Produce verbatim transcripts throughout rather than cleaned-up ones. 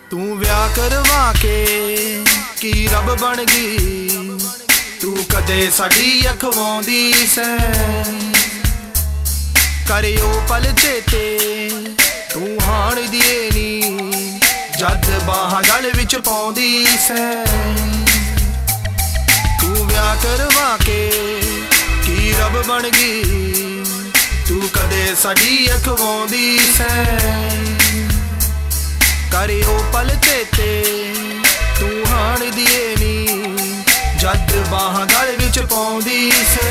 तू व्याह करवा के की रब बन गई। तू कदे साडी अखवाउंदी सै करे ओ पल चेते तू हाण दिए नी जद बाहां गल विच पाउंदी सै। तू व्याह करवा के की रब बन गई। तू कदे साडी अखवाउंदी सै करे ओ पल चेते तू हाण दिए नी जद बाहां गल विच पाउंदी सै।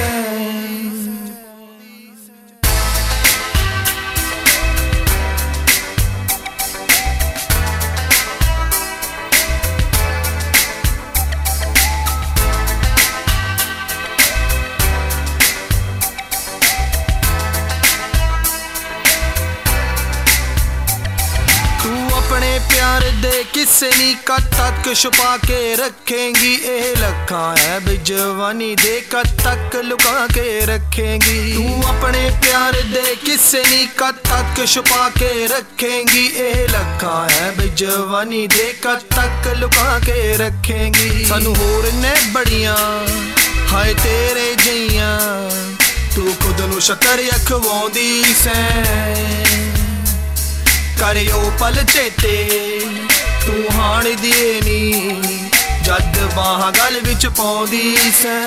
अपने प्यार दे किस्से नी कद तक छुपा के रखेंगी। ए लखां ऐब जवानी दे कद तक लुका के रखेंगी। तू अपने प्यार दे किस्से नी कद तक छुपा के रखेंगी। ए लखां ऐब जवानी दे कद तक लुका के रखेंगी। सानू होर ने बड़ियां हाय तेरे जियां तू खुद नू शक्कर अखवाउंदी सै करे ओ पल चेते तू हाण दिए नी जद बाहां गल विच पाउंदी सै।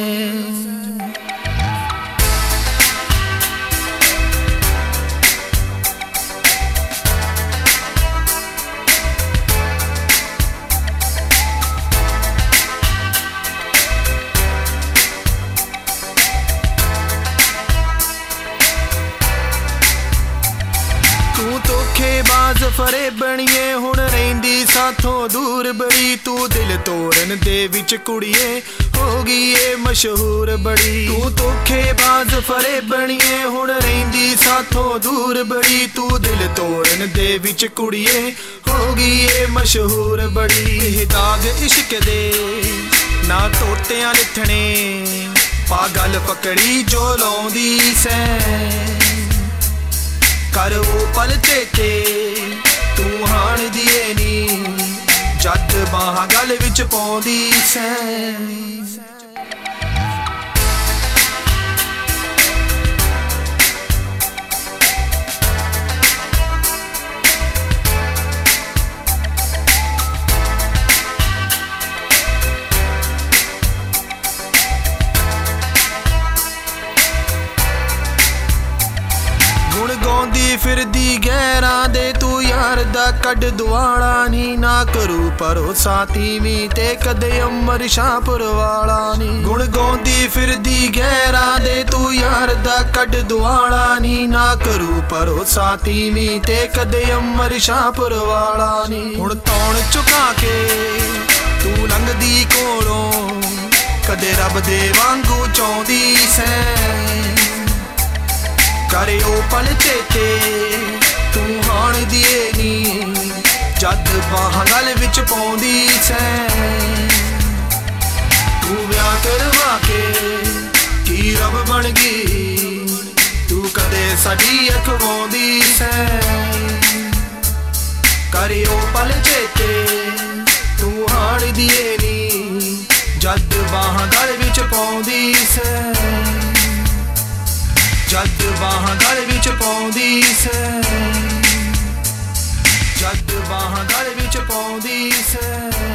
धोखेबाज फरे बणिए हुण रहिंदी साथों दूर बड़ी। तू दिल तोड़न दे विच कुड़िए हो गई ए मशहूर बड़ी। तू धोखेबाज फरे बणिए हुण रहिंदी साथों दूर बड़ी। तू दिल तोड़न दे विच कुड़िए हो गई ए मशहूर बड़ी। दाग इश्क दे ना तोतियां लिथणे पागल पकड़ी जो लाउंदी सै कर ओ पल चेते तू हाण दिए नी जद बाहां गल विच पाउंदी सै। गुण गाउंदी फिरदी गैरां दे तू यार दा कड दुआला नी। ना करू भरोसा तीवीं ते कदे अमर शाहपुर वाला नी। गुण गाउंदी फिरदी गैरां दे तू यार दा कड दुआला नी। ना करू भरोसा तीवीं ते कदे अमर शाहपुर वाला नी। हुण तौण चुका के तू लंघदी कोलों कदे रब दे वांगू चाहुंदी सै करे ओ पल चेते तू हाण दिए नी जद बाहां गल विच पाउंदी सै। तू व्याह करवा के की रब बन गई। तू कदे साडी अखवाउंदी सै करे ओ पल चेते तू हाण दिए नी जद बाहां गल विच पाउंदी सै जद बाहां गल विच पाउंदी सै जद बाहां गल विच पाउंदी सै।